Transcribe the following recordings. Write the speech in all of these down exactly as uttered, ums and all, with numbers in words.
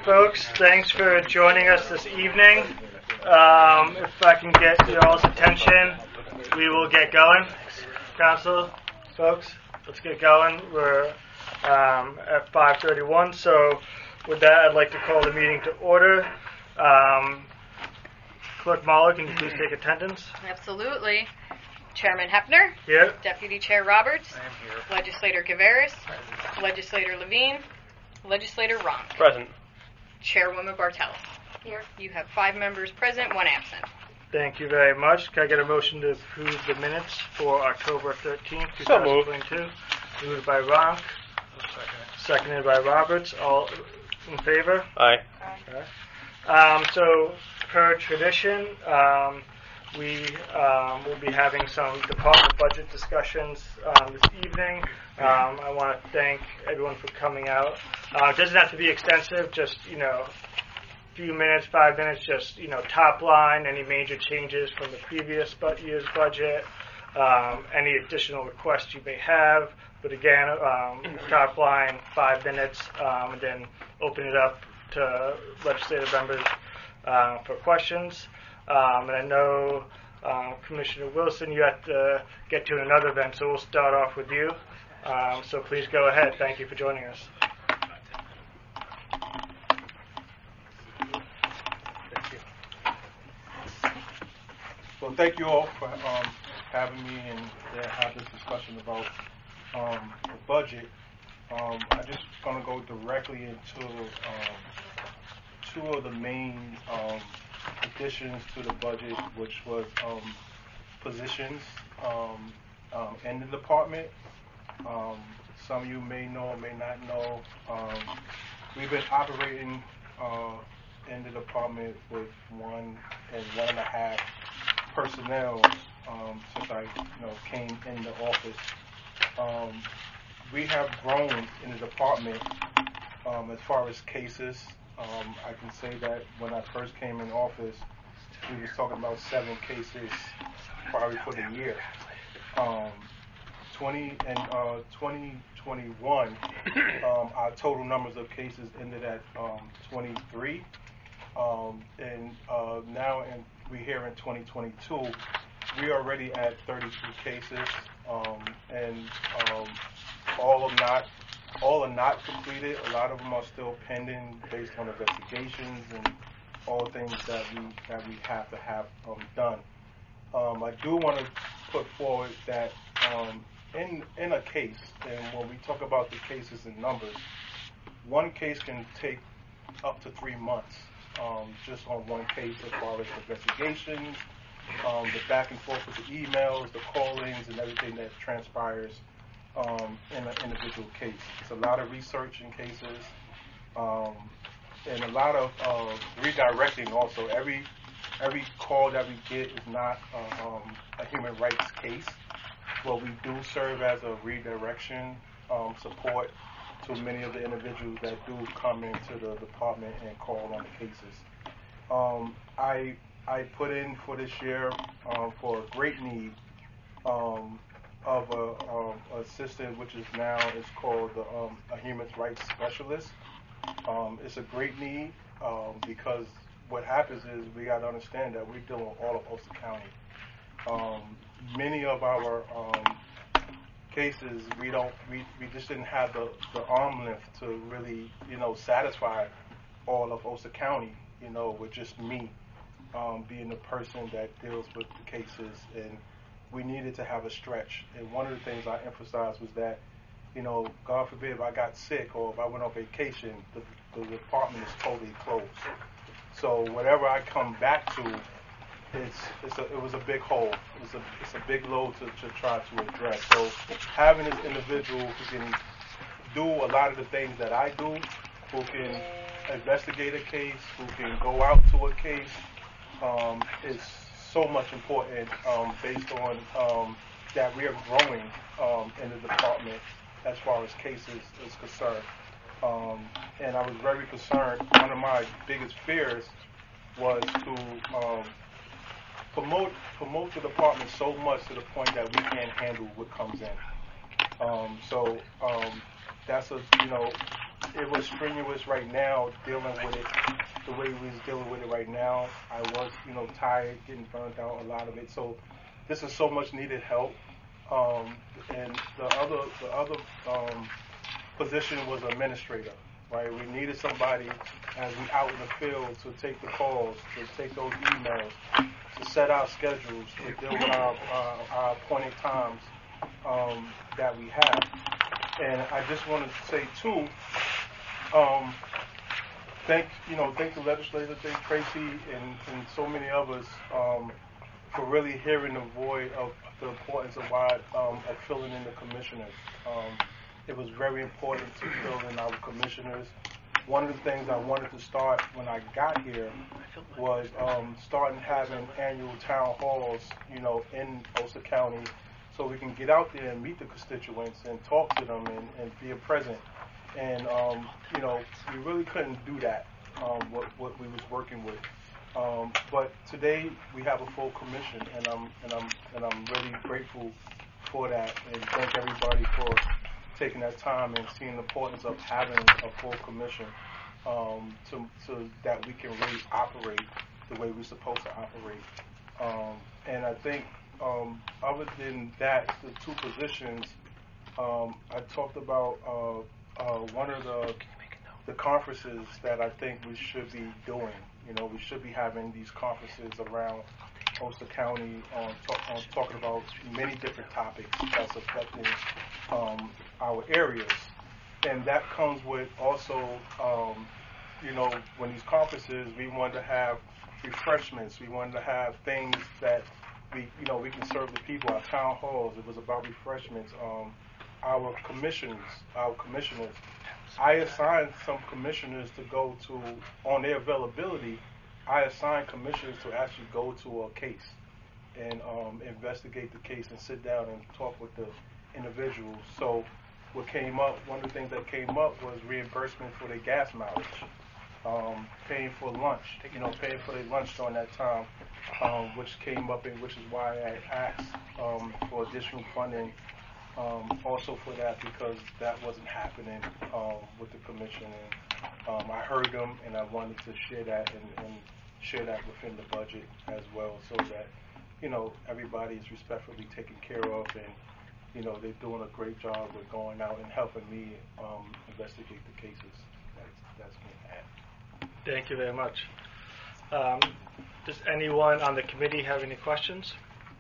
folks. Thanks for joining us this evening. Um, if I can get your all's attention, we will get going. Council, folks, let's get going. We're um, at five thirty-one, so with that, I'd like to call the meeting to order. Um, Clerk Mahler, can you please take attendance? Absolutely. Chairman Hepner. Here. Deputy Chair Roberts. I am here. Legislator Gaveris. Legislator Levine. Legislator Ronk. Present. Chairwoman Bartels. Here. You have five members present, one absent. Thank you very much. Can I get a motion to approve the minutes for October thirteenth, So twenty moved. twenty-two? Moved by Ronk, seconded by Roberts. All in favor? Aye. Okay. Um, so, per tradition, um, we um, will be having some department budget discussions um, this evening. Um, I want to thank everyone for coming out. Uh, it doesn't have to be extensive, just, you know, a few minutes, five minutes, just, you know, top line, any major changes from the previous bu- year's budget, um, any additional requests you may have. But again, um, top line, five minutes, um, and then open it up to legislative members uh, for questions. Um, and I know uh, Commissioner Wilson, you have to get to another event, so we'll start off with you. Um, so please go ahead. Thank you for joining us. Thank you. So thank you all for um, having me and uh, have this discussion about um, the budget. Um, I'm just going to go directly into um, two of the main um, additions to the budget, which was um, positions um, um, in the department. Um, some of you may know or may not know, um, we've been operating uh, in the department with one and one and a half personnel um, since I you know, came in the office. Um, we have grown in the department um, as far as cases. Um, I can say that when I first came in office, we was talking about seven cases probably for the year. Um, twenty and uh, twenty twenty-one, um, our total numbers of cases ended at um, twenty-three, um, and uh, now in, we here in twenty twenty-two, we are already at thirty-two cases, um, and um, all are not all are not completed. A lot of them are still pending based on investigations and all things that we that we have to have um, done. Um, I do want to put forward that um, in in a case, and when we talk about the cases and numbers, one case can take up to three months um, just on one case as far as investigations, um, the back and forth with the emails, the call-ins, and everything that transpires um, in an individual case. It's a lot of research in cases, um, and a lot of uh, redirecting also. Every every call that we get is not uh, um, a human rights case. Well, we do serve as a redirection um, support to many of the individuals that do come into the department and call on the cases. Um, I I put in for this year um, for a great need um, of a um, assistant, which is now is called the, um, a human rights specialist. Um, it's a great need um, because what happens is we got to understand that we're dealing with all of Ulster County. Um, many of our um, cases, we don't, we, we just didn't have the, the arm length to really, you know, satisfy all of Ulster County, you know, with just me um, being the person that deals with the cases, and we needed to have a stretch. And one of the things I emphasized was that, you know, God forbid if I got sick or if I went on vacation, the, the department is totally closed. So whatever I come back to, it's, it's a, it was a big hole. It's a, it's a big load to, to try to address. So having this individual who can do a lot of the things that I do, who can investigate a case, who can go out to a case, um, is so much important um, based on um, that we are growing um, in the department as far as cases is concerned. Um, and I was very concerned. One of my biggest fears was to um, promote promote the department so much to the point that we can't handle what comes in. Um, so um, that's a you know it was strenuous right now dealing with it the way we was dealing with it right now. I was, you know, tired, getting burnt out, a lot of it. So this is so much needed help. Um, and the other, the other um, position was administrator, right? We needed somebody as we out in the field to take the calls, to take those emails, to set our schedules, to deal with our, uh, our appointed times um, that we have. And I just wanted to say too, um, thank you know thank the legislator, thank Tracy and, and so many others um, for really hearing the void of the importance of why um, of filling in the commissioners. Um, it was very important to fill in our commissioners. One of the things I wanted to start when I got here was um, starting having annual town halls, you know, in Ulster County, so we can get out there and meet the constituents and talk to them and, and be a present. And um, you know, we really couldn't do that. Um, what what we was working with. Um, but today we have a full commission, and I'm and I'm and I'm really grateful for that. And thank everybody for taking that time and seeing the importance of having a full commission, um, to to that we can really operate the way we're supposed to operate. Um, and I think um, other than that, the two positions, um, I talked about uh, uh, one of the the conferences that I think we should be doing. You know, we should be having these conferences around Ulster County on, talk, on talking about many different topics that's affecting um, our areas. And that comes with also, um, you know, when these conferences, we want to have refreshments. We wanted to have things that we, you know, we can serve the people. Our town halls, it was about refreshments. Um, our commissions, our commissioners, I assigned some commissioners to go to, on their availability, I assigned commissioners to actually go to a case and um, investigate the case and sit down and talk with the individuals. So what came up, one of the things that came up was reimbursement for their gas mileage, um, paying for lunch, you know, paying for their lunch during that time, um, which came up, and which is why I asked um, for additional funding Um, also for that, because that wasn't happening um, with the commission. And um, I heard them, and I wanted to share that and, and share that within the budget as well, so that, you know, everybody is respectfully taken care of, and, you know, they're doing a great job with going out and helping me um, investigate the cases that's, that's being had. Thank you very much. Um, does anyone on the committee have any questions?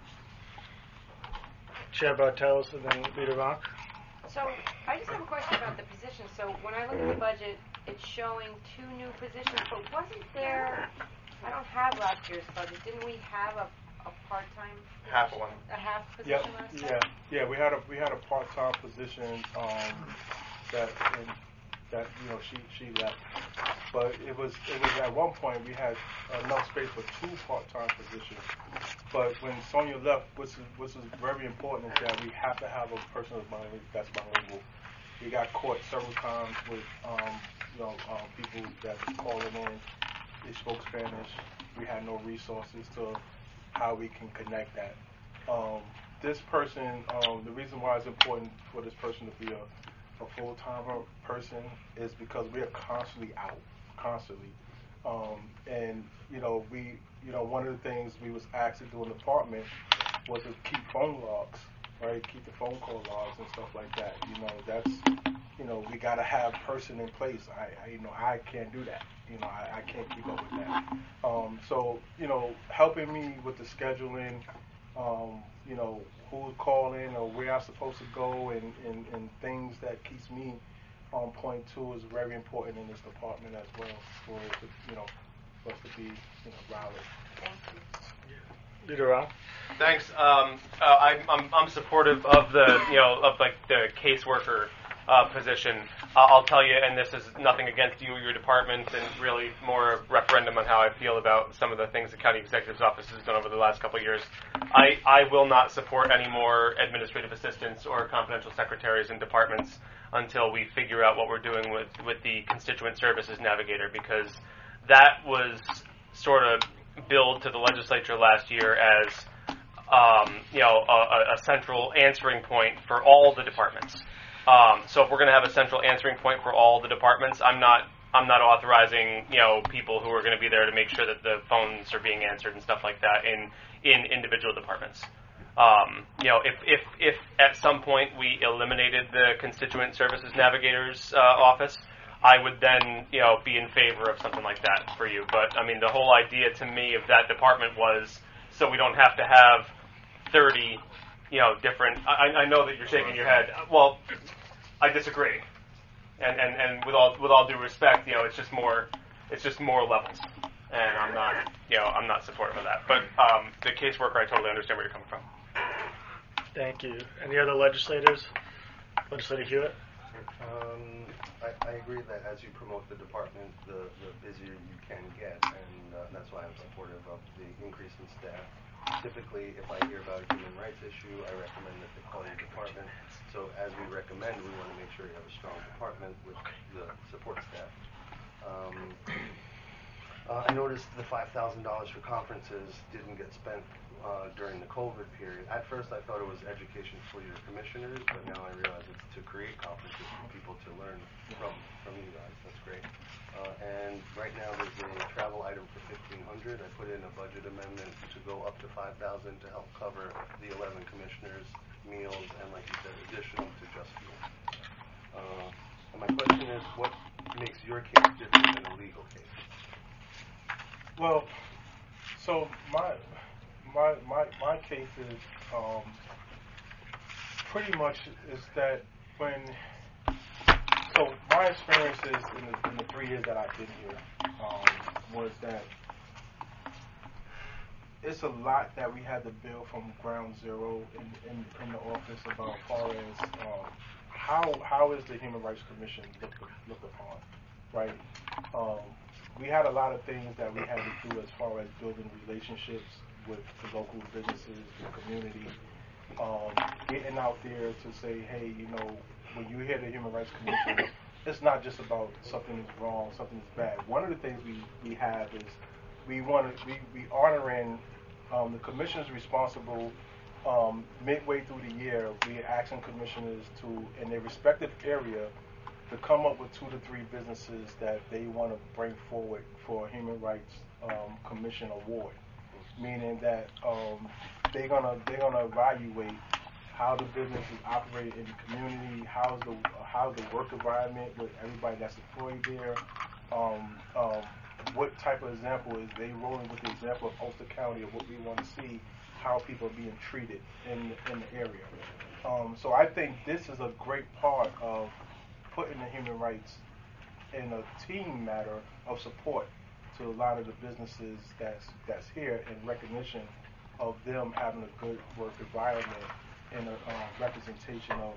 Chair Bartels and then Leader Ronk. So I just have a question about the position. So when I look at the budget, it's showing two new positions, but wasn't there, I don't have last year's budget, didn't we have a, a part-time position? Half one. A half position Yep. last Yeah, time? yeah, we had a we had a part-time position um, that in, that you know she she left, but it was it was at one point we had enough space for two part-time positions. But when Sonia left, which is which is very important, is that we have to have a person that's bilingual. We got caught several times with um, you know um, people that was calling in. They spoke Spanish. We had no resources to how we can connect that. Um, this person, um, the reason why it's important for this person to be a, a full-timer person is because we are constantly out, constantly. Um, and, you know, we, you know, one of the things we was asked to do in the department was to keep phone logs, right? Keep the phone call logs and stuff like that. You know, that's, you know, we got to have person in place. I, I, you know, I can't do that. You know, I, I can't keep up with that. Um, so, you know, helping me with the scheduling, um, you know, who's calling or where I'm supposed to go, and, and, and things that keeps me on point too is very important in this department as well, for it to, you know, for us to be, you know, rallied. Thank you. Leader Ronk. Thanks. Um, uh, I'm, I'm I'm supportive of the you know of like the caseworker uh, position. Uh, I'll tell you, and this is nothing against you or your department, and really more a referendum on how I feel about some of the things the county executive's office has done over the last couple of years. I I will not support any more administrative assistants or confidential secretaries in departments until we figure out what we're doing with with the constituent services navigator, because that was sort of billed to the legislature last year as um, you know a, a central answering point for all the departments. Um, so if we're going to have a central answering point for all the departments, I'm not I'm not authorizing you know people who are going to be there to make sure that the phones are being answered and stuff like that in in individual departments. Um, you know, if, if if at some point we eliminated the constituent services navigator's uh, office, I would then you know be in favor of something like that for you. But I mean, the whole idea to me of that department was so we don't have to have thirty you know different. I, I know that you're shaking your head. Well, I disagree. And, and, and with all with all due respect, you know, it's just more it's just more levels, and I'm not you know I'm not supportive of that. But um, the caseworker, I totally understand where you're coming from. Thank you. Any other legislators? Legislator Hewitt? Um, I, I agree that as you promote the department, the, the busier you can get, and uh, that's why I'm supportive of the increase in staff. Typically, if I hear about a human rights issue, I recommend that they call your department. So as we recommend, we want to make sure you have a strong department with the support staff. Um, uh, I noticed the five thousand dollars for conferences didn't get spent uh, during the COVID period. At first, I thought it was education for your commissioners, but now I realize it's to create conferences for people to learn from from you guys. That's great. Uh, and right now, there's a travel item for fifteen hundred dollars. I put in a budget amendment to go up to five thousand dollars to help cover the eleven commissioners' meals and, like you said, additional to just fuel. Uh, and my question is, what makes your case different than a legal case? Well, so my my my my case is um, pretty much is that when so my experiences in the, in the three years that I've been here um, was that it's a lot that we had to build from ground zero in, in, in the office about as far as um, how how is the Human Rights Commission looked looked upon, right? Um, we had a lot of things that we had to do as far as building relationships with the local businesses, the community, um, getting out there to say, hey, you know, when you hear the Human Rights Commission, it's not just about something is wrong, something is bad. One of the things we, we have is we want to we we honoring um, the commissioners responsible. Um, midway through the year, we are asking commissioners to, in their respective area, to come up with two to three businesses that they want to bring forward for a Human Rights um, Commission award. Meaning that um, they're gonna they're gonna evaluate how the business is operated in the community, how's the how's the work environment with everybody that's employed there, um, um, what type of example is they rolling with the example of Ulster County of what we want to see, how people are being treated in in the area. Um, so I think this is a great part of putting the human rights in a team matter of support to a lot of the businesses that's that's here in recognition of them having a good work environment and a uh, representation of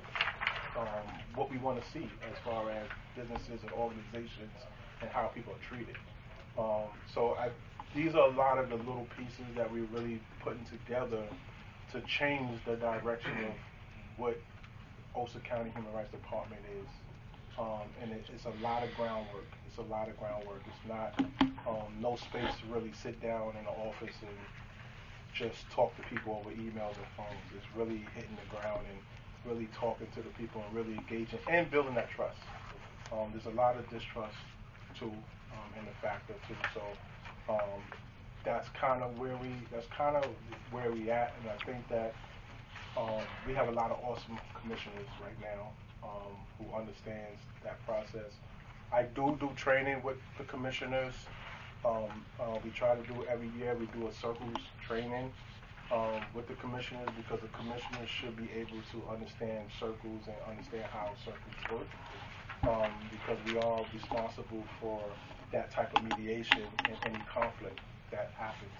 um, what we want to see as far as businesses and organizations and how people are treated. Um, so I, these are a lot of the little pieces that we're really putting together to change the direction of what Ulster County Human Rights Department is. Um, and it, it's a lot of groundwork. It's a lot of groundwork. It's not um, no space to really sit down in the office and just talk to people over emails and phones. It's really hitting the ground and really talking to the people and really engaging and building that trust. Um, there's a lot of distrust too um, in the factor too. So um, that's kind of where we that's kind of where we at, and I think that um, we have a lot of awesome commissioners right now. Um, who understands that process. I do do training with the commissioners. Um, uh, we try to do it every year. We do a circles training um, with the commissioners because the commissioners should be able to understand circles and understand how circles work um, because we are responsible for that type of mediation in any conflict that happens.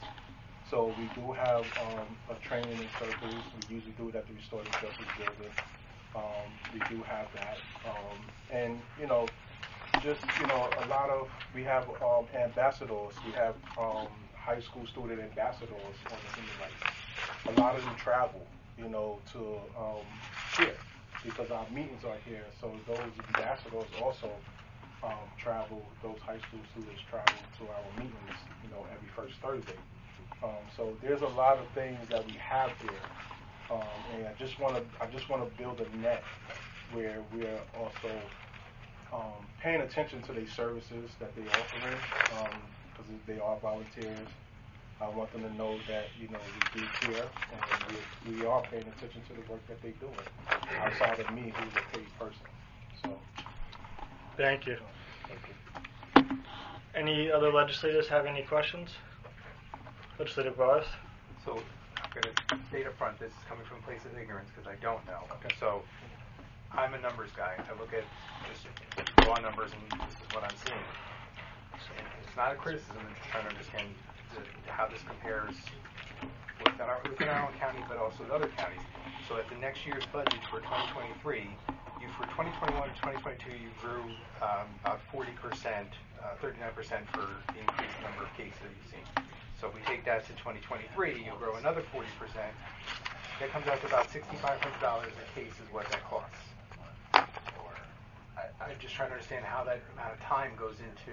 So we do have um, a training in circles. We usually do it at the Restorative Justice Building. Um, we do have that, um, and you know, just you know, a lot of we have um, ambassadors. We have um, high school student ambassadors on the human rights. A lot of them travel, you know, to um, here because our meetings are here. So those ambassadors also um, travel. Those high school students travel to our meetings, you know, every first Thursday. Um, so there's a lot of things that we have here. Um, and I just want to, I just want to build a net where we're also um, paying attention to their services that they offer, because um, they are volunteers. I want them to know that, you know, we do care, and we, we are paying attention to the work that they're doing, outside of me, who's a paid person. So, Thank you. thank you. Any other legislators have any questions? Legislator Barth? So I'm going to state up front, this is coming from a place of ignorance because I don't know. Okay. So I'm a numbers guy. I look at just raw numbers and this is what I'm seeing. And it's not a criticism, I'm just trying to understand the, how this compares within our, within our own county but also with other counties. So at the next year's budget for twenty twenty-three, you for twenty twenty-one to twenty twenty-two you grew um, about forty percent, uh, thirty-nine percent for the increased number of cases that you've seen. So if we take that to twenty twenty-three, you'll grow another forty percent. That comes out to about six thousand five hundred dollars a case is what that costs. I, I'm just trying to understand how that amount of time goes into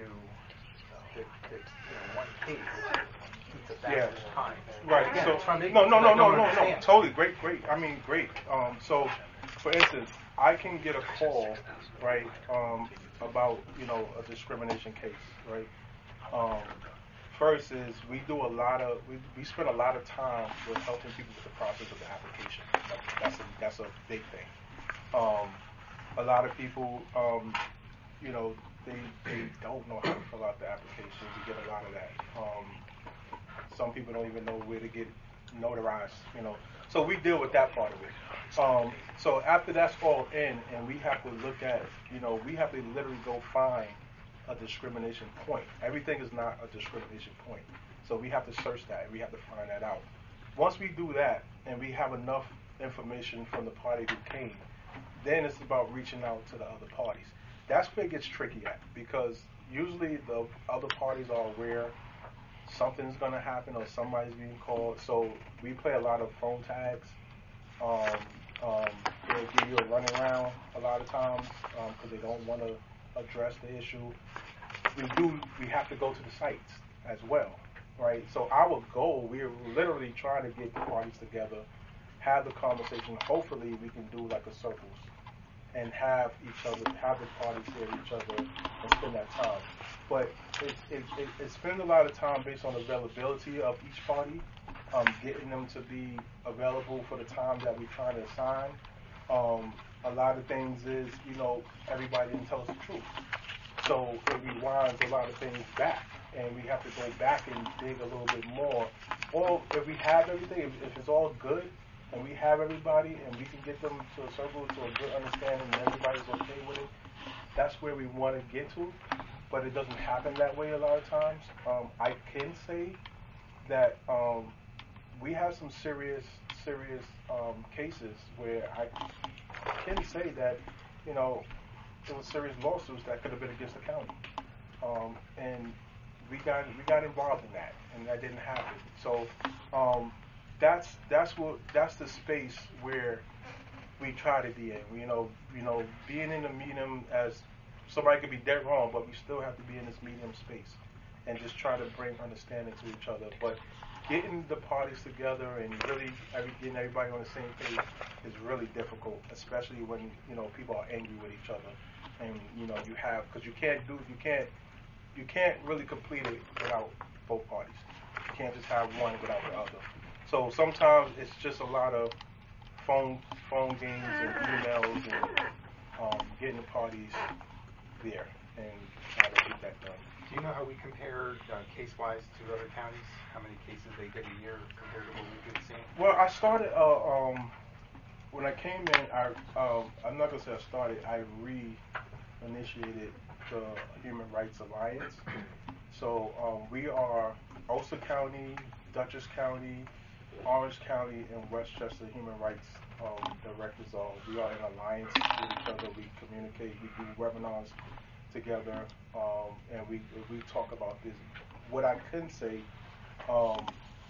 the, the you know, one case eats up that Yeah. much time. Right. Again, So it's from no, no, ignorance, no, I no, don't no, no. understand. Totally great, great. I mean, great. Um, so, for instance, I can get a call, right, um, about you know a discrimination case, right. Um, first is we do a lot of we, we spend a lot of time with helping people with the process of the application. Like, that's a that's a big thing. Um, a lot of people, um, you know, they they don't know how to fill out the application. We get a lot of that. Um, some people don't even know where to get notarized, you know. So we deal with that part of it. Um, so after that's all in, and we have to look at, you know, we have to literally go find a discrimination point. Everything is not a discrimination point. So we have to search that, and we have to find that out. Once we do that, and we have enough information from the party who came, then it's about reaching out to the other parties. That's where it gets tricky at, because usually the other parties are aware something's going to happen or somebody's being called. So we play a lot of phone tags. Um, um, they'll give you a running around a lot of times because um, they don't want to address the issue. We do. We have to go to the sites as well, right? So our goal, we're literally trying to get the parties together, have the conversation. Hopefully, we can do like a circles and have each other, have the parties hear each other and spend that time. But it, it, it, it spends a lot of time based on availability of each party, um, getting them to be available for the time that we're trying to assign. Um, a lot of things is, you know, everybody didn't tell us the truth. So it rewinds a lot of things back, and we have to go back and dig a little bit more. Or if we have everything, if, if it's all good, and we have everybody, and we can get them to a circle, to a good understanding, and everybody's okay with it, that's where we want to get to. But it doesn't happen that way a lot of times. Um, I can say that um, we have some serious, serious um, cases where I can say that, you know, there was serious lawsuits that could have been against the county, um, and we got we got involved in that, and that didn't happen. So um, that's that's what that's the space where we try to be in. You know, you know, being in the medium, as somebody could be dead wrong, but we still have to be in this medium space and just try to bring understanding to each other. But getting the parties together and really every, getting everybody on the same page is really difficult, especially when, you know, people are angry with each other. And, you know, you have, because you can't do, you can't, you can't really complete it without both parties. You can't just have one without the other. So sometimes it's just a lot of phone, phone games and emails and um, getting the parties there and trying to get that done. Do you know how we compare uh, case-wise to other counties? How many cases they get a year compared to what we've been seeing? Well, I started, uh, um, when I came in, I, um, I'm not going to say I started, I re-initiated the Human Rights Alliance. So um, we are Ulster County, Dutchess County, Orange County, and Westchester Human Rights um, Directors. Are, we are in alliance with each other. We communicate, we do webinars together, um, and we we talk about this. What I can say, um,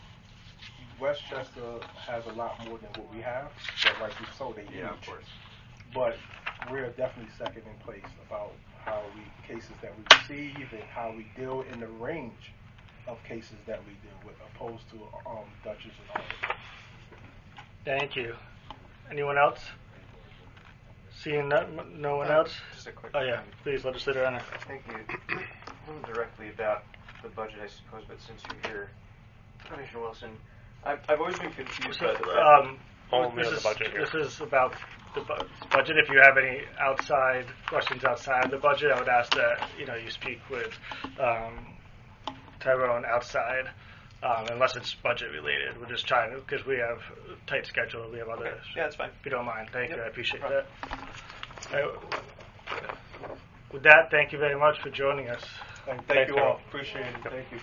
Westchester has a lot more than what we have, but rightly so, they Yeah, huge. of course. But we're definitely second in place about how we cases that we receive and how we deal in the range of cases that we deal with, opposed to um, Dutchess and Orange. Thank you. Anyone else? Seeing no, no one Uh, else? Just a quick. Oh yeah, thing. please, legislator Renner. Thank you. Not directly about the budget, I suppose, but since you're here, Commissioner Wilson, I've, I've always been confused by the fact Um, Only this on the is, budget here. This is about the bu- budget. If you have any outside questions outside of the budget, I would ask that you know you speak with um, Tyrone outside, um, unless it's budget related. We're just trying to because we have a tight schedule. We have other. Okay. Yeah, that's fine. If you don't mind, thank Yep. you. I appreciate No that. Uh, with that, thank you very much for joining us. Thank, thank Thanks, you all. Carl. Appreciate it. Thank you.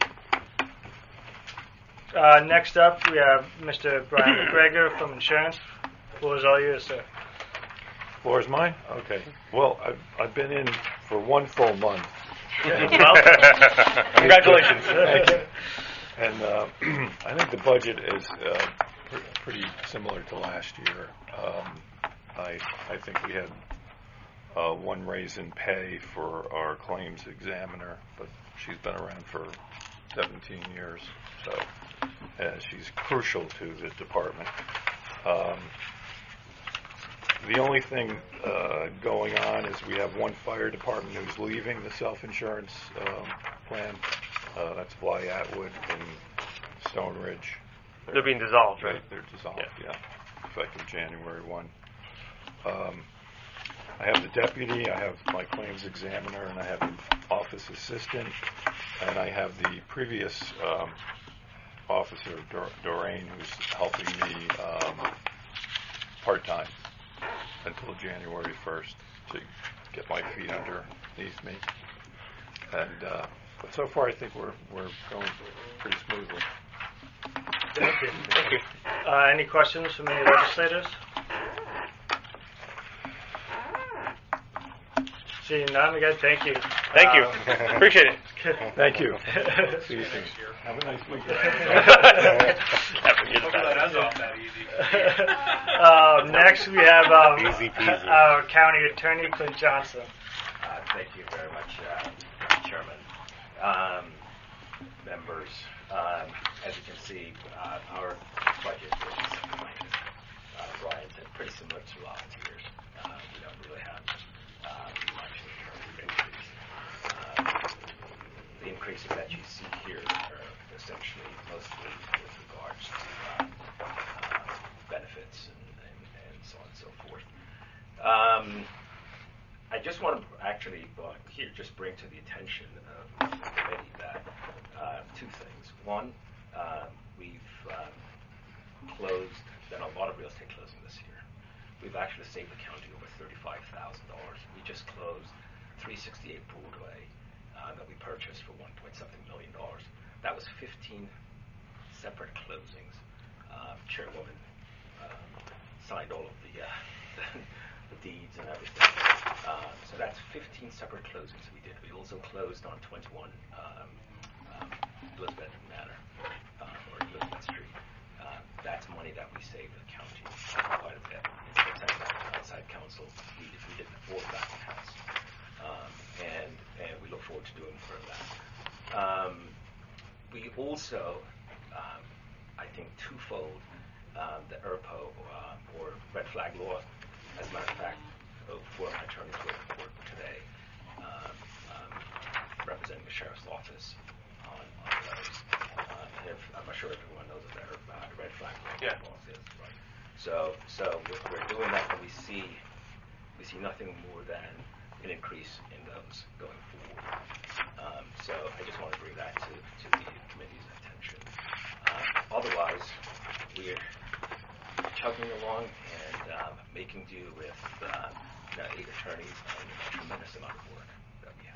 Uh, next up, we have Mister Brian McGregor from Insurance. Floor is all yours, sir. Floor is mine? Okay. Well, I've, I've been in for one full month. Congratulations. Thank you. And uh, I think the budget is uh, pr- pretty similar to last year. Um, I, I think we had uh, one raise in pay for our claims examiner, but she's been around for seventeen years, so uh, she's crucial to the department. Um, The only thing uh, going on is we have one fire department who's leaving the self-insurance um, plan. Uh, that's Bly Atwood and Stone Ridge. They're being dissolved, They're, right? they're dissolved, Yeah. yeah, effective January first. Um, I have the deputy, I have my claims examiner, and I have an office assistant, and I have the previous um, officer, Dor- Doreen, who's helping me um, part-time until January first to get my feet underneath me. And uh, but so far, I think we're we're going pretty smoothly. Thank you. Thank you. Uh, any questions from any legislators? Seeing none, again, thank you. Thank you. Uh, Appreciate it. Thank you. See you soon. Have a nice weekend. uh, next, we have um, Easy peasy. our county attorney, Clint Johnson. Uh, Thank you very much, uh, Chairman. Um, Members, um, as you can see, uh, our budget is, uh, Brian said, pretty similar to last year's. Uh, We don't really have uh, much in terms of increase. Uh, The increases that you see here are essentially mostly with regards to uh, uh, benefits and and and so on and so forth. Um, I just want to actually, uh, here, just bring to the attention of the committee that uh, two things. One, uh, we've uh, closed, done a lot of real estate closing this year. We've actually saved the county over thirty-five thousand dollars. We just closed three sixty-eight Broadway uh, that we purchased for one point something million dollars. That was fifteen separate closings. Uh, Chairwoman um, signed all of the, uh, the deeds and everything. Uh, so that's fifteen separate closings we did. We also closed on twenty-one um, um, Elizabeth Manor, uh, or Elizabeth Street. Uh, that's money that we saved the county quite a bit. Instead of outside counsel, we, we did all of that in-house. Um, and, and we look forward to doing more of that. Um, we also, um, I think, twofold um, the E R P O, uh, or red flag law. As a matter of fact, uh, four of my attorneys were in court today, um, um, representing the sheriff's office on, on those. Uh, and if, I'm not sure if everyone knows what the uh, red flag Yeah. law is, right? So, so we're, we're doing that, and we see we see nothing more than an increase in those going forward. Um, so I just want to bring that to, to the committee's attention. Um, otherwise, we're chugging along and um, making do with uh, you know, eight attorneys and a tremendous amount of work that we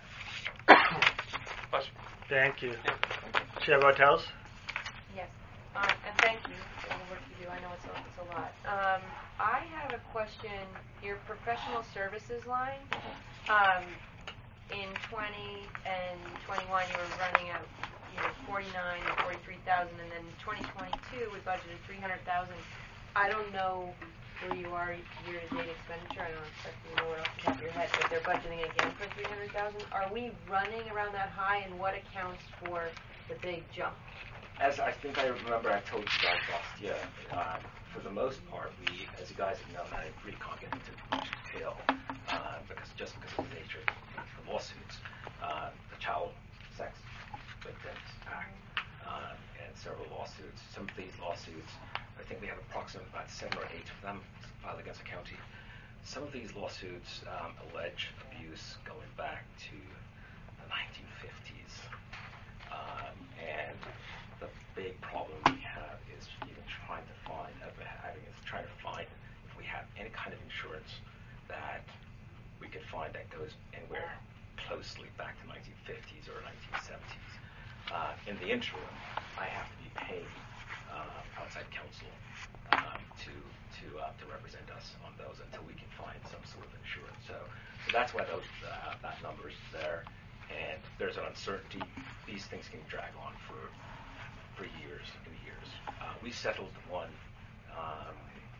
have. Thank you. Chair Bartels? Yes, um, and thank you for all the work you do. I know it's a, it's a lot. Um, I have a question. Your professional services line, um, in twenty and twenty-one, you were running at you know forty-nine and forty-three thousand, and then twenty twenty-two we budgeted three hundred thousand. I don't know where you are year-to-date expenditure. I don't expect you to know it off the top of your head, but they're budgeting again for three hundred thousand. Are we running around that high, and what accounts for the big jump? as I think I remember I told you guys last year, um, for the most part, we, as you guys have known, I really can't get into much detail, uh, because just because of the nature of the lawsuits, uh, the Child Sex Victims Act, um, and several lawsuits. Some of these lawsuits, I think we have approximately about seven or eight of them filed against the county. Some of these lawsuits um, allege abuse going back to the nineteen fifties. Um, and the big problem we have is even trying to find, uh, having is trying to find if we have any kind of insurance that we could find that goes anywhere closely back to nineteen fifties or nineteen seventies. Uh, in the interim, I have to be paying uh, outside counsel um, to to uh, to represent us on those until we can find some sort of insurance. So, so that's why those uh, that number's there. And there's an uncertainty. These things can drag on for for years and years. Uh, we settled one. Um,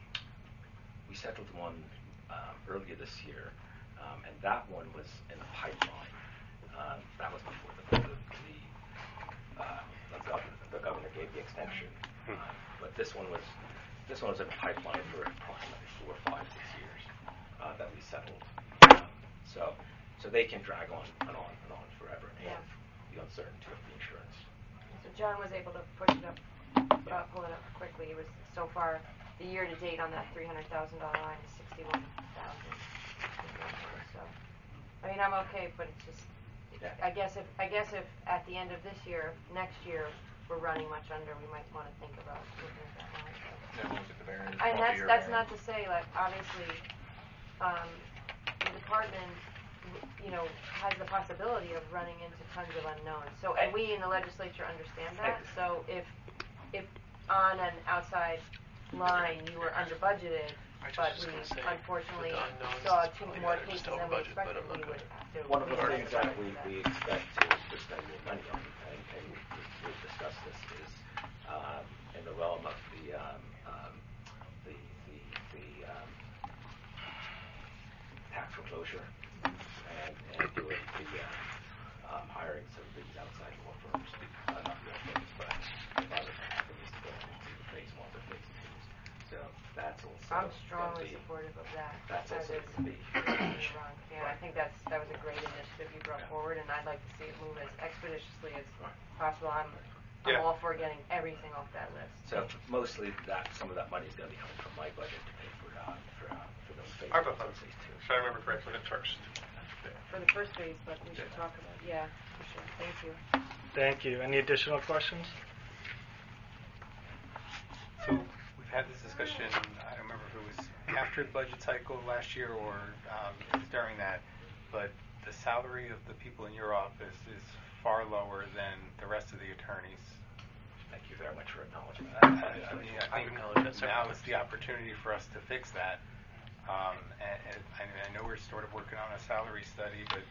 we settled one um, earlier this year, um, and that one was in the pipeline. Um, that was before the the, the, uh, the, governor, the governor gave the extension. Uh, but this one was this one was in the pipeline for approximately four, five, six years uh, that we settled. Um, so. So they can drag on and on and on forever, and Yeah. the uncertainty of the insurance. So John was able to push it up, uh, pull it up quickly. It was so far the year to date on that three hundred thousand dollar line is sixty-one thousand. So, I mean, I'm okay, but it's just, Yeah. I guess if I guess if at the end of this year, next year we're running much under, we might want to think about looking at that line. So. Yeah, we'll look at the variance. And that's multi-year that's variance. not to say, like, obviously, um, the department, you know, has the possibility of running into tons of unknowns. So, and we in the legislature understand that. So, if if on an outside line you were under budgeted, I just but was we gonna say, unfortunately with the unknowns, saw it's two probably more better just cases to than we over-budget, but expected, I'm we not would gonna. have to. One of the reassess things that we, that. we expect to, to spend more money on, and, and we've discussed this, is um, in the realm of the um, um, the the, the um, tax foreclosure and, and doing the uh, um, hiring some of these outside law firms, uh, not law firms, but other companies to go into phase one or phase two. So that's also I'm gonna strongly be- supportive of that. That's That also is going to be. really wrong. Yeah, I think that's that was a great initiative you brought forward, and I'd like to see it move as expeditiously as possible. I'm I'm Yeah. all for getting everything off that list. So mostly that some of that money is going to be coming from my budget to pay for uh, for uh, for those phase ARPA one, funds. phase two. If I remember correctly, at first. For the first phase, but we should talk about yeah, for sure. Thank you. Thank you. Any additional questions? So we've had this discussion, I don't remember if it was after the budget cycle last year or um, it was during that, but the salary of the people in your office is far lower than the rest of the attorneys. Thank you very much for acknowledging I, that. I mean, I I've think acknowledged that several now is the opportunity for us to fix that. Um, and, and I, mean, I know we're sort of working on a salary study, but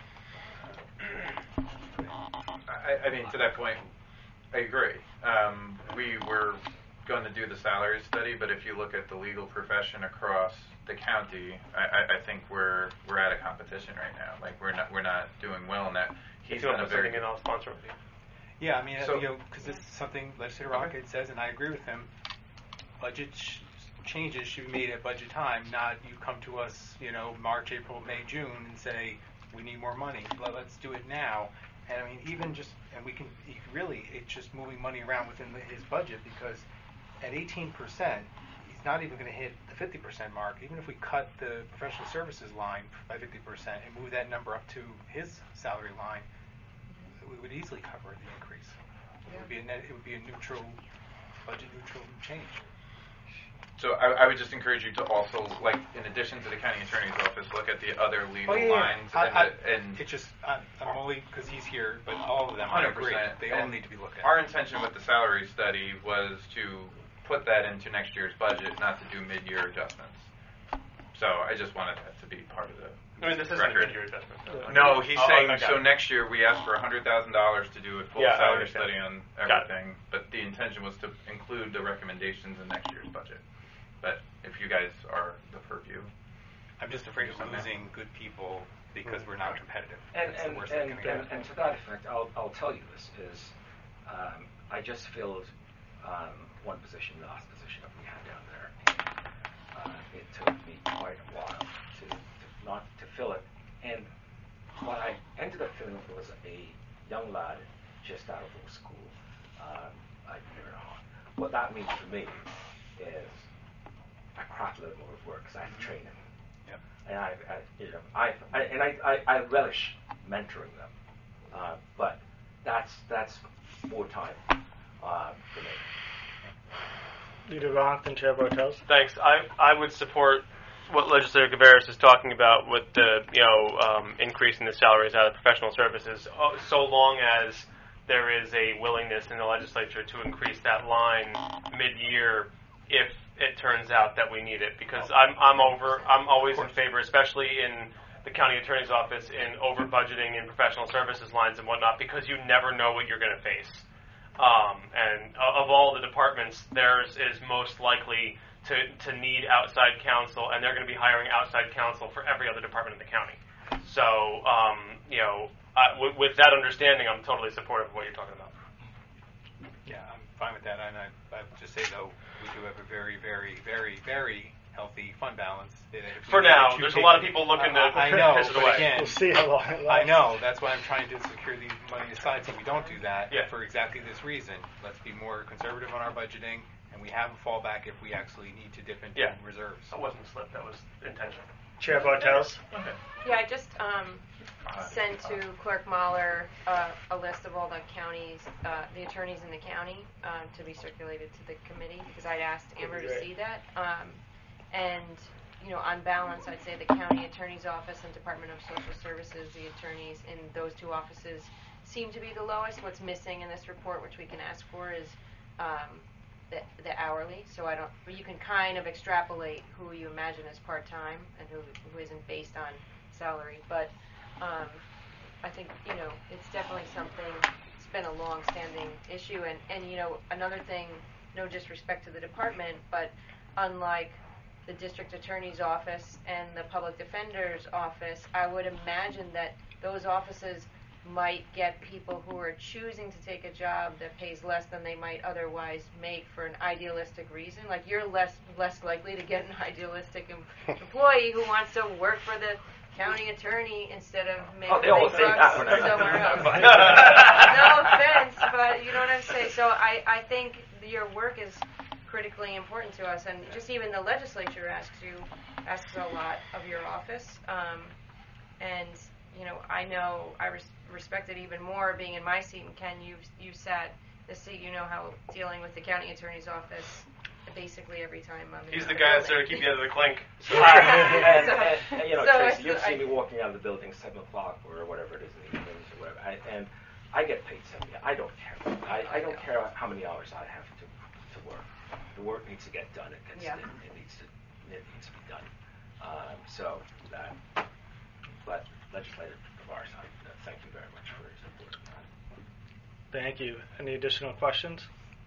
uh, I, I mean, to that point, I agree. Um, we were going to do the salary study, but if you look at the legal profession across the county, I, I, I think we're we're at a competition right now. Like we're not we're not doing well in that. He's If you want done to a put very something in, I'll sponsor it. yeah, I mean, So- you know, because this is something Legislator Okay. Rocket says, and I agree with him. Budget sh- changes should be made at budget time, not you come to us, you know, March, April, May, June, and say we need more money. Well, let's do it now. And I mean, even just, and we can he really, it's just moving money around within the, his budget because at eighteen percent, he's not even going to hit the fifty percent mark. Even if we cut the professional services line by fifty percent and move that number up to his salary line, we would easily cover the increase. It would be a net, it would be a neutral, budget neutral change. So I, I would just encourage you to also, like, in addition to the county attorney's office, look at the other legal Oh, yeah, yeah. lines I- and, I- the, and It's just, I'm, I'm only because he's here, but all of them, I one hundred agree, percent. they all And need to be looked at. Our intention with the salary study was to put that into next year's budget, not to do mid-year adjustments. So I just wanted that to be part of the I mean, this isn't a record. mid-year adjustment. though. No, he's Oh, saying, okay. so next year we asked for one hundred thousand dollars to do a full Yeah, I salary understand. study on Got it. everything, but the intention was to include the recommendations in next year's budget. But if you guys are the purview. I'm just afraid of Okay. losing good people because we're not competitive. And That's and the worst and, thing that can and, happen. and to that effect, I'll I'll tell you this is, um, I just filled um, one position, the last position that we had down there. And, uh, it took me quite a while to, to not to fill it. And what I ended up filling was a young lad just out of law school. Um, I've never known. What that means for me is a crap load more of work because I have to train him. Yep. And I, I you know, I, I and I, I, I relish mentoring them, uh, but that's that's more time uh, for me. Leader Ronk, then Chair Bartels. Thanks. I I would support what Legislator Cabarrus is talking about with the you know um, increasing the salaries out of professional services, uh, so long as there is a willingness in the legislature to increase that line mid-year if it turns out that we need it. Because I'm I'm over I'm always in favor, especially in the county attorney's office, in over budgeting in professional services lines and whatnot, because you never know what you're going to face. Um, and of all the departments, theirs is most likely to, to need outside counsel, and they're going to be hiring outside counsel for every other department in the county. So, um, you know, I, w- with that understanding, I'm totally supportive of what you're talking about. Yeah, I'm fine with that. And I, I would just say, though, we do have a very, very, very, very healthy fund balance. If we For were now, to there's take- a lot of people looking to I, I know, piss it but away. again, We'll see how long it lasts. I know. That's why I'm trying to secure the money aside so we don't do that. Yeah. For exactly this reason. Let's be more conservative on our budgeting, and we have a fallback if we actually need to dip into Yeah. reserves. That wasn't a slip. That was intentional. Chair Bartels. Okay. Yeah, I just um, sent to Clerk Mahler uh, a list of all the counties, uh, the attorneys in the county, um, to be circulated to the committee, because I'd asked Amber to see that. Um, and, you know, on balance, I'd say the county attorney's office and Department of Social Services, the attorneys in those two offices seem to be the lowest. What's missing in this report, which we can ask for, is um, the, the hourly. So I don't, but you can kind of extrapolate who you imagine is part-time and who, who isn't based on salary. But um, I think, you know, it's definitely something, it's been a long-standing issue. And, and, you know, another thing, no disrespect to the department, but unlike the district attorney's office and the public defender's office, I would imagine that those offices might get people who are choosing to take a job that pays less than they might otherwise make for an idealistic reason. Like, you're less less likely to get an idealistic em- employee who wants to work for the county attorney instead of making Oh, they all big think bucks that when I somewhere else. no No offense, but you know what I'm saying. So I, I think your work is critically important to us, and just even the legislature asks you asks a lot of your office. Um, and you know, I know I res- respect it even more being in my seat. And Ken, you've you sat the seat. You know how dealing with the county attorney's office basically every time I'm in He's the the guy that's building. there to keep you out of the clink. and, So- and, and, you know, so Tracy, it's- you'll see I- me walking out of the building seven o'clock or whatever it is in the evenings or whatever, I, and I get paid seventy. I don't care. I, I don't care how many hours I have to to work. The work needs to get done. It, gets, Yeah. it, it needs to it needs to be done. Um, so, uh, but legislative of our side, uh, thank you very much for your support. Thank you. Any additional questions?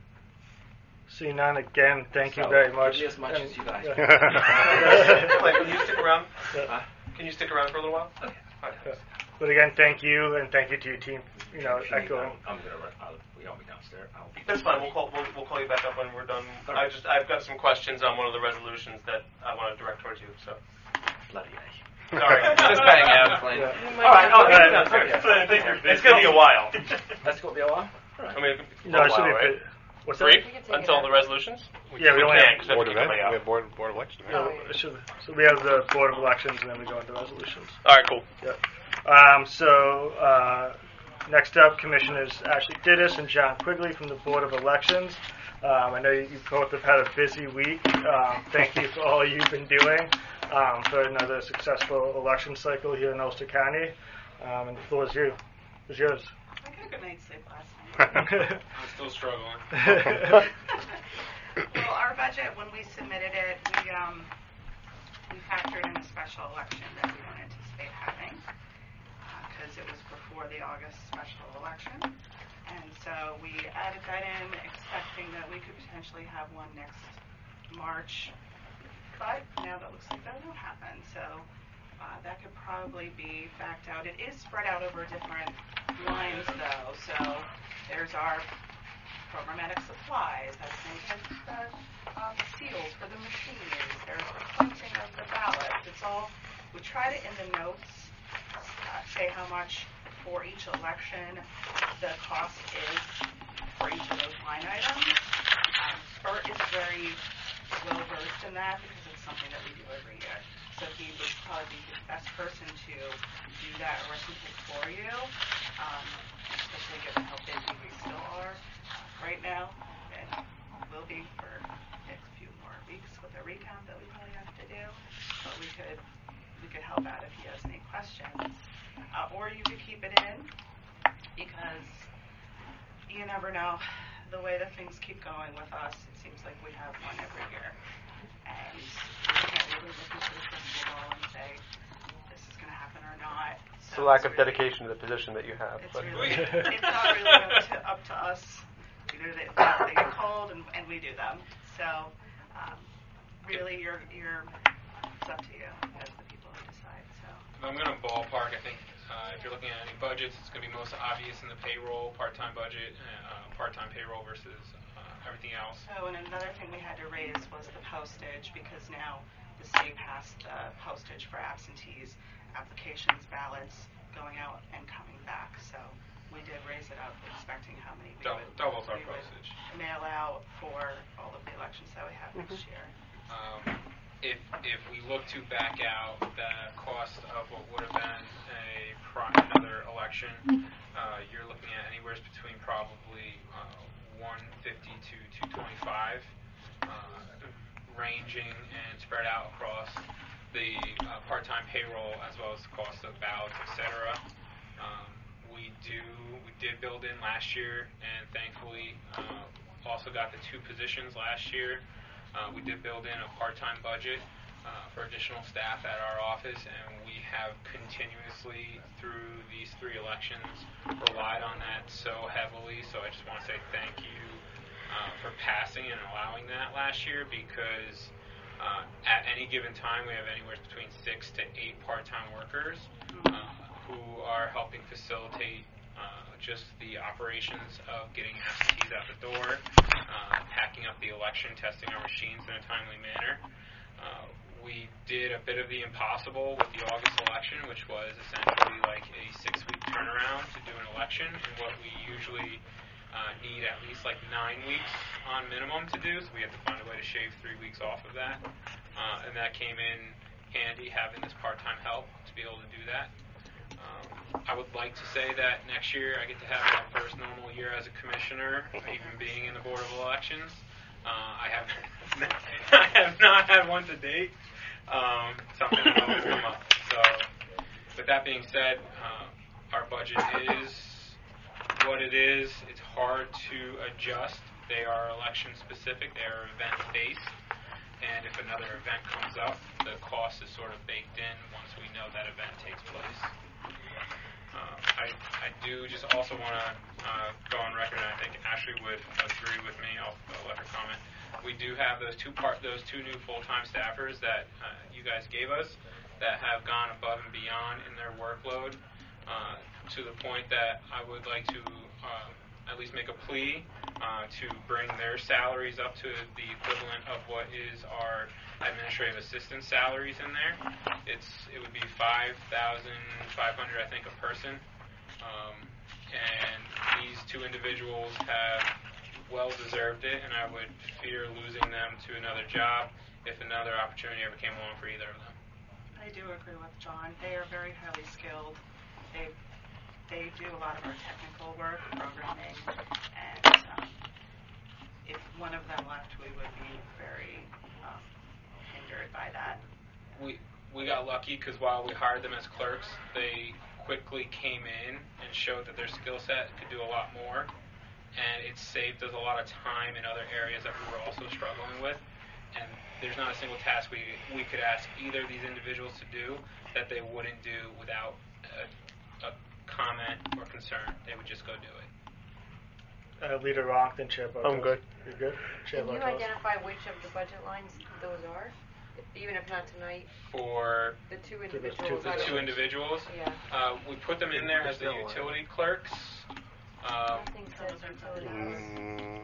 Seeing none, again, thank you So, very give much. me as much And- as you guys yeah. Mike, can you stick around? Huh? Can you stick around for a little while? Okay. Okay. But again, thank you, and thank you to your team. You know, If you need, echoing. I'm, I'm gonna run. I'll, you know me downstairs. I'll be. That's fine. We'll call. We'll, we'll call you back up when we're done. All I right. just. I've got some questions on one of the resolutions that I want to direct towards you. So. Bloody A. Sorry. Just bang out, Blaine. Yeah. All right. Oh, Okay. downstairs. It's gonna be a while. That's gonna be a while. I mean, No, a it should while, be. right? What's Three We can take it until out. the resolutions. Yeah, we only can't, have 'cause we Board have of to keep Ed, everybody we out. have board, board of elections. that? No, it should, so we have the Board of Elections, and then we go into resolutions. All right. Cool. Yep. Um, so, uh, next up, Commissioners Ashley Dittis and John Quigley from the Board of Elections. Um, I know you both have had a busy week. Um, thank you for all you've been doing um, for another successful election cycle here in Ulster County. Um, and the floor is you. Is yours. I got a good night's sleep last night. I'm still struggling. Well, our budget, when we submitted it, we um, we factored in a special election that we don't anticipate having because it was before the August special election. And so we added that in, expecting that we could potentially have one next March. But now that looks like that won't happen. So uh, that could probably be backed out. It is spread out over different lines, though. So there's our programmatic supplies, has things like the um, seals for the machines, there's the printing of the ballots. It's all, we try to, in the notes, uh, say how much for each election the cost is for each of those line items. Um, Bert is very well versed in that because it's something that we do every year. So he would probably be the best person to do that arithmetic for you, um, especially given how busy we still are uh, right now, and will be for the next few more weeks with the recount that we probably have to do. But we could we could help out if he has any questions, uh, or you could keep it in because you never know. The way that things keep going with us, it seems like we have one every year. And we can't really look into the crystal ball and say, this is going to happen or not. It's a lack of really, dedication to the position that you have. It's, but. really, it's not really up to, up to us. Either they, they get called and, and we do them. So um, really, you're, you're, it's up to you as the people who decide. So I'm going to ballpark, I think. Uh, if you're looking at any budgets, it's going to be most obvious in the payroll, part-time budget, uh, part-time payroll versus uh, everything else. So, and another thing we had to raise was the postage because now the state passed uh, postage for absentees, applications, ballots going out and coming back. So we did raise it up, expecting how many we double, would, doubles our we would postage. mail out for all of the elections that we have mm-hmm. next year. Um, If if we look to back out the cost of what would have been a pri- another election, uh, you're looking at anywhere between probably uh, one fifty to two twenty-five, uh, ranging and spread out across the uh, part-time payroll as well as the cost of ballots, et cetera. Um, we do we did build in last year, and thankfully uh, also got the two positions last year. Uh, we did build in a part-time budget uh, for additional staff at our office, and we have continuously, through these three elections, relied on that so heavily. So I just want to say thank you uh, for passing and allowing that last year, because uh, at any given time we have anywhere between six to eight part-time workers uh, who are helping facilitate Uh, just the operations of getting absentees out the door, uh, packing up the election, testing our machines in a timely manner. Uh, we did a bit of the impossible with the August election, which was essentially like a six-week turnaround to do an election, and what we usually uh, need at least like nine weeks on minimum to do, so we have to find a way to shave three weeks off of that. Uh, and that came in handy, having this part-time help to be able to do that. Um, I would like to say that next year I get to have my first normal year as a commissioner, even being in the Board of Elections. Uh, I have I have not had one to date. Um, something that will come up. So, with that being said, uh, our budget is what it is. It's hard to adjust. They are election specific. They are event based. And if another event comes up, the cost is sort of baked in once we know that event takes place. Uh, I, I do just also want to uh, go on record, and I think Ashley would agree with me. I'll, I'll let her comment. We do have those two part, those two new full-time staffers that uh, you guys gave us that have gone above and beyond in their workload uh, to the point that I would like to uh, at least make a plea uh, to bring their salaries up to the equivalent of what is our administrative assistant salaries in there. It's it would be five thousand five hundred, I think, a person. Um, and these two individuals have well deserved it, and I would fear losing them to another job if another opportunity ever came along for either of them. I do agree with John. They are very highly skilled. They they do a lot of our technical work, programming, and um, if one of them left, we would be very um, hindered by that. We we got lucky because while we hired them as clerks, they quickly came in and showed that their skill set could do a lot more, and it saved us a lot of time in other areas that we were also struggling with. And there's not a single task we we could ask either of these individuals to do that they wouldn't do without a, a comment or concern. They would just go do it. Uh, Leader Rockton, Chair Bartos. I'm good. You're good? Chair Can you Bartos. identify which of the budget lines those are? Even if not tonight, For the two the individuals. two- the two individuals, Yeah. uh, we put them in there as the utility clerks. Um, Nothing says utility. Mm,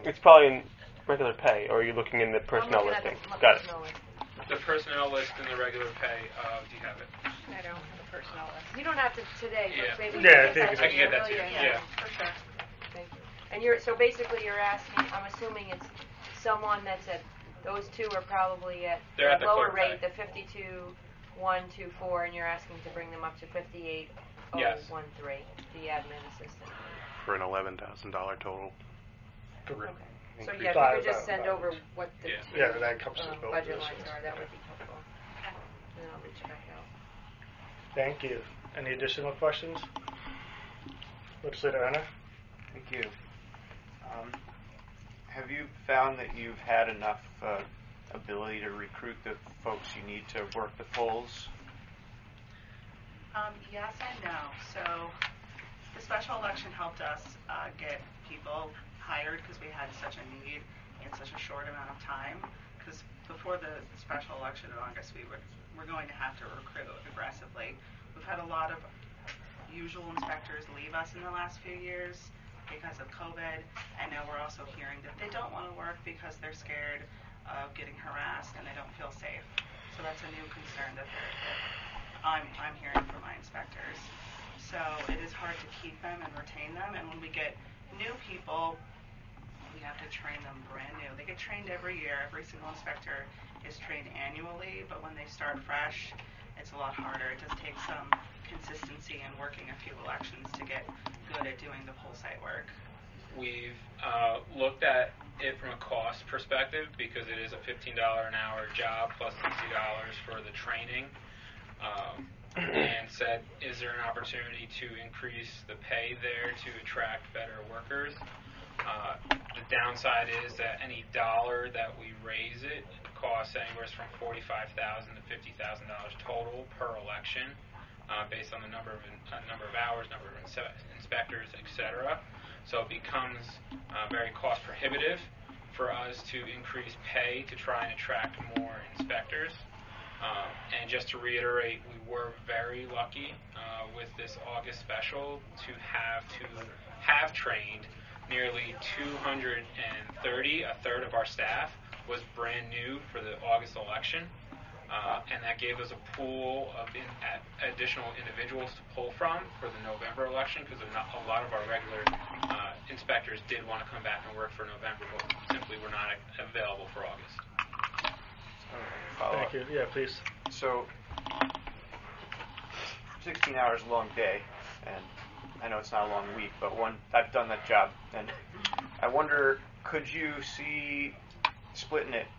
It's probably in regular pay, or are you looking in the personnel I'm looking listing? at the Got it. personnel listing. The personnel list and the regular pay, uh, do you have it? I don't have a personnel list. You don't have to today, Yeah. but maybe Yeah, you I think can I can get that to you. Yeah. Yeah. For sure. Thank you. And you're, so basically you're asking, I'm assuming it's someone that's at, those two are probably at They're at the the lower clerk rate, the fifty-two, one, two, four, and you're asking to bring them up to fifty-eight, oh, Yes. one, three, the admin assistant. For an eleven thousand dollar total. Correct. So increase. yeah, if Five, you could just uh, send five. over what the Yeah. two Yeah, that encompasses um, both budget positions. lines are, that would be helpful. And I'll reach back out. Thank you. Any additional questions? Legislator Erna? Thank you. Um, have you found that you've had enough uh, ability to recruit the folks you need to work the polls? Um, yes and no. So the special election helped us uh, get people hired because we had such a need in such a short amount of time. Because before the special election in August, we would we're going to have to recruit aggressively. We've had a lot of usual inspectors leave us in the last few years because of COVID, and now we're also hearing that they don't want to work because they're scared of getting harassed and they don't feel safe. So that's a new concern that, they're, that I'm I'm hearing from my inspectors. So it is hard to keep them and retain them, and when we get new people, we have to train them brand new. They get trained every year. Every single inspector is trained annually, but when they start fresh, it's a lot harder. It just takes some consistency and working a few elections to get good at doing the poll site work. We've uh, looked at it from a cost perspective because it is a fifteen dollars an hour job plus sixty dollars for the training, um, and said, is there an opportunity to increase the pay there to attract better workers? Uh, the downside is that any dollar that we raise it costs anywhere from forty-five thousand dollars to fifty thousand dollars total per election, uh, based on the number of in, uh, number of hours, number of inse- inspectors, et cetera. So it becomes uh, very cost prohibitive for us to increase pay to try and attract more inspectors. Uh, and just to reiterate, we were very lucky uh, with this August special to have to have trained nearly two hundred thirty, a third of our staff was brand new for the August election, uh, and that gave us a pool of in, at, additional individuals to pull from for the November election, because a lot of our regular uh, inspectors did want to come back and work for November, but simply were not available for August. Follow Thank you. Yeah, please. So, sixteen hours long day, and I know it's not a long week, but one I've done that job, and I wonder, could you see splitting it?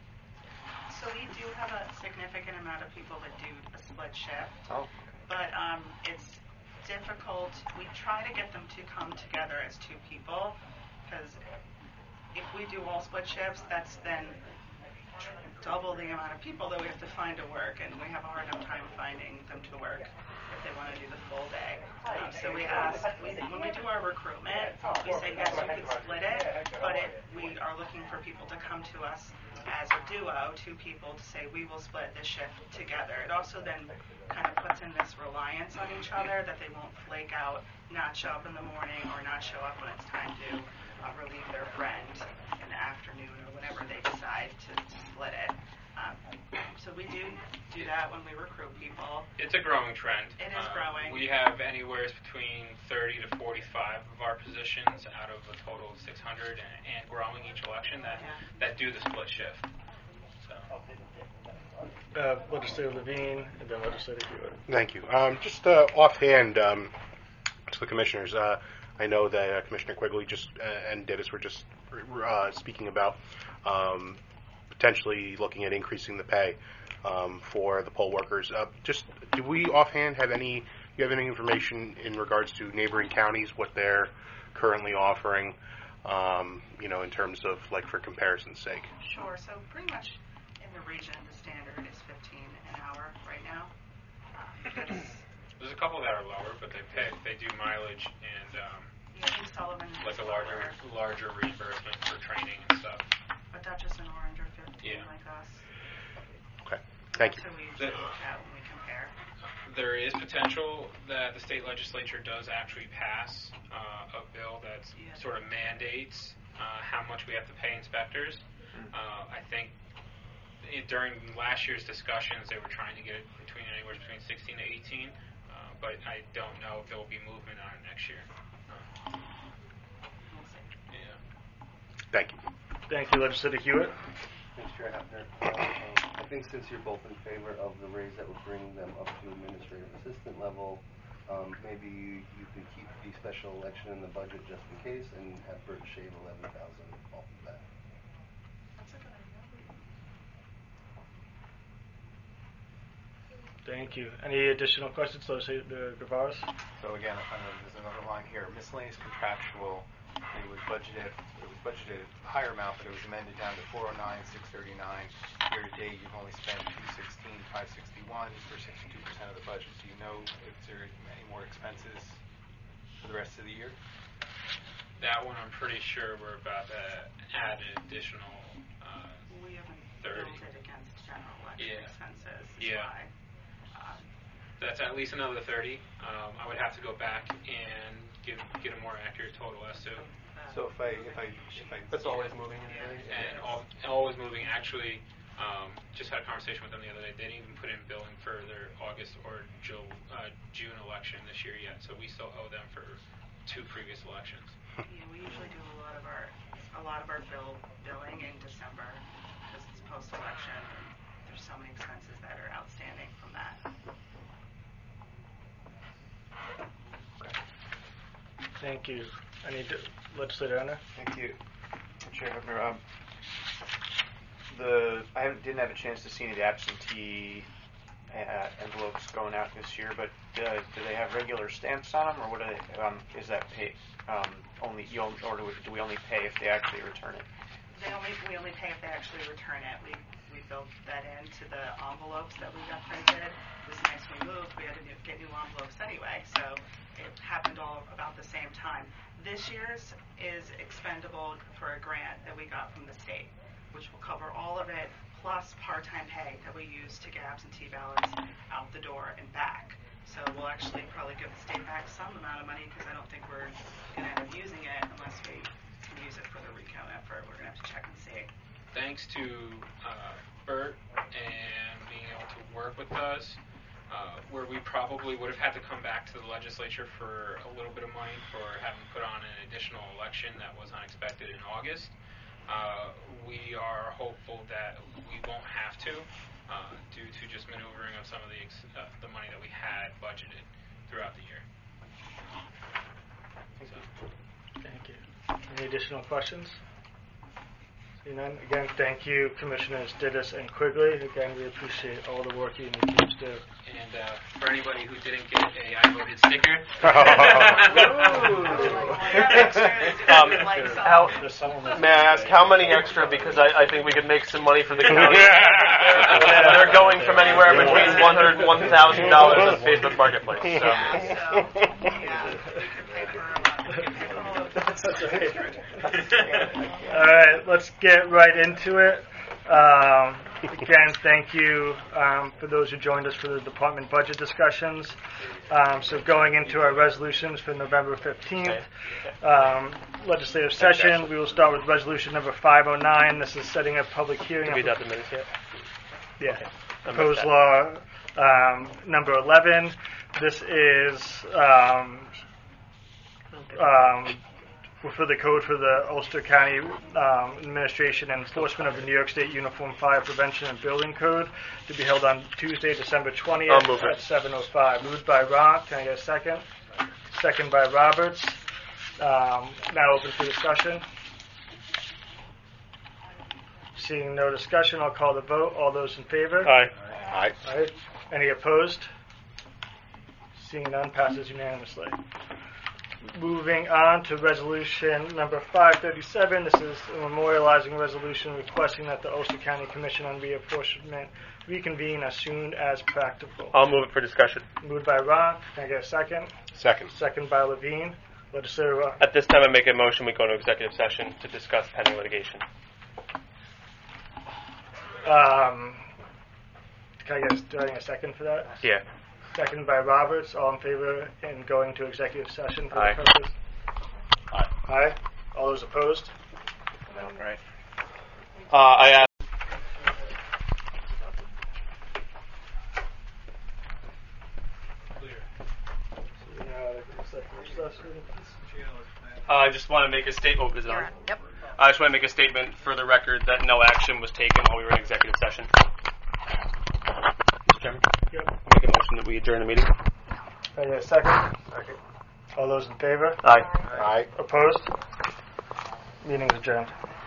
So we do have a significant amount of people that do a split shift, Oh, but um, it's difficult. We try to get them to come together as two people, because if we do all split shifts, that's then double the amount of people that we have to find to work, and we have a hard enough time finding them to work if they want to do the full day. Um, so we ask, we, when we do our recruitment, we say, yes, you can split it, but it, we are looking for people to come to us as a duo, two people, to say, we will split this shift together. It also then kind of puts in this reliance on each other that they won't flake out, not show up in the morning, or not show up when it's time to uh, relieve their friend in the afternoon or whenever they decide to, to split it. Um, so we do do that when we recruit people. It's a growing trend. It is Uh, growing. We have anywhere between thirty to forty-five of our positions out of a total of six hundred and, and growing each election that, that do the split shift. So. Uh, Legislator Levine, and then Legislator Hewitt. Thank you. Um, just uh, offhand um, to the commissioners, uh, I know that uh, Commissioner Quigley just uh, and Davis were just uh, speaking about um, potentially looking at increasing the pay um, for the poll workers. Uh, just do we offhand have any? Do you have any information in regards to neighboring counties, what they're currently offering? Um, you know, in terms of like for comparison's sake. Sure. So pretty much in the region, the standard is fifteen an hour right now. That's, There's a couple that are lower, but they pay. They do mileage and um, yeah, I think Sullivan is like a larger, lower, larger reimbursement for training and stuff. but Dutchess and Orange are fifteen Yeah. like us. Okay. Thank you. So we usually look at when we compare. There is potential that the state legislature does actually pass uh, a bill that Yeah. sort of mandates uh, how much we have to pay inspectors. Uh, I think it, during last year's discussions, they were trying to get it between anywhere between sixteen to eighteen, uh, but I don't know if there will be movement on it next year. Uh, yeah. Thank you. Thank you, Legislator Hewitt. Thanks, Chair Hafner. Uh, um, I think since you're both in favor of the raise that would bring them up to administrative assistant level, um, maybe you, you could keep the special election in the budget just in case and have Bert shave eleven thousand off of that. Thank you. Any additional questions, Legislator Gavaris? So again, I know there's another line here. Miscellaneous contractual. It was budgeted. It was budgeted a higher amount, but it was amended down to four oh nine, six thirty-nine. Year to date, you've only spent two sixteen, five sixty-one for sixty-two percent of the budget. Do you know if there are any more expenses for the rest of the year? That one, I'm pretty sure we're about to add an additional uh, We haven't thirty. built it against general election Yeah. expenses. Is Yeah. why. Um, That's at least another thirty. Um, I would have to go back and get get a more accurate total as to. So if I if I if I That's always moving. In And all, always moving. Actually, um, just had a conversation with them the other day. They didn't even put in billing for their August or Ju- uh, June election this year yet, so we still owe them for two previous elections. Yeah, we usually do a lot of our a lot of our bill billing in December because it's post-election. And there's so many expenses that are outstanding from that. Thank you. Any d- Legislator Anna? Thank you, Chair Hubner. Um, the I haven't, didn't have a chance to see any of the absentee uh, envelopes going out this year, but uh, do they have regular stamps on them, or what? Are they, um, is that pay um, only you only, or do we, do we only pay if they actually return it? They only we only pay if they actually return it. We we built that into the envelopes that we got printed. It was nice we moved. We had to new, get new envelopes anyway, so it happened all about the same time. This year's is expendable for a grant that we got from the state, which will cover all of it plus part-time pay that we use to get absentee ballots out the door and back. So we'll actually probably give the state back some amount of money because I don't think we're going to end up using it unless we can use it for the recount effort. We're going to have to check and see. Thanks to uh, Bert and being able to work with us, uh, where we probably would have had to come back to the legislature for a little bit of money for having put on an additional election that was unexpected in August. Uh, we are hopeful that we won't have to, uh, due to just maneuvering of some of the ex- uh, the money that we had budgeted throughout the year. So. Thank you. Any additional questions? Seeing none. Again, thank you, Commissioners Dittus and Quigley. Again, we appreciate all the work you and your teams do. And uh, for anybody who didn't get a I voted sticker, um, how, may I ask how many extra? Because I, I think we could make some money for the county. They're going from anywhere between one hundred and one thousand dollars on Facebook Marketplace. So. Yeah, so, yeah, we could pay for a lot. We could pay for all of That's right. All right, let's get right into it. Um, again, thank you um, for those who joined us for the department budget discussions. Um, so going into our resolutions for November fifteenth, um, legislative session, we will start with resolution number five oh nine. This is setting a public hearing. Did we adopt the minutes yet? Yeah. Okay. Proposed law um, number eleven. This is um, um, for the code for the Ulster County um, Administration and Enforcement of the New York State Uniform Fire Prevention and Building Code to be held on Tuesday, December twentieth I'll move it. at seven oh five. Moved by Ron. Can I get a second? Second by Roberts. Um, now open for discussion. Seeing no discussion, I'll call the vote. All those in favor? Aye. Aye. Aye. Any opposed? Seeing none, passes unanimously. Moving on to resolution number five thirty-seven. This is a memorializing resolution requesting that the Ulster County Commission on Reapportionment reconvene as soon as practicable. I'll move it for discussion. Moved by Ron. Can I get a second? Second. Second by Levine. Legislator Ron. At this time, I make a motion we go into executive session to discuss pending litigation. Um, can I get, do I get a second for that? Yeah. Second by Roberts. All in favor in going to executive session for Aye. the purpose? Aye. Aye. All those opposed? No, right. Uh, I asked. Uh, I just want to make a statement. Oh, is it on? Yep. I just want to make a statement for the record that no action was taken while we were in executive session. Mister Chairman? Yep. Make a motion that we adjourn the meeting. I get a second? Second. All those in favor? Aye. Aye. Opposed? Meeting's adjourned.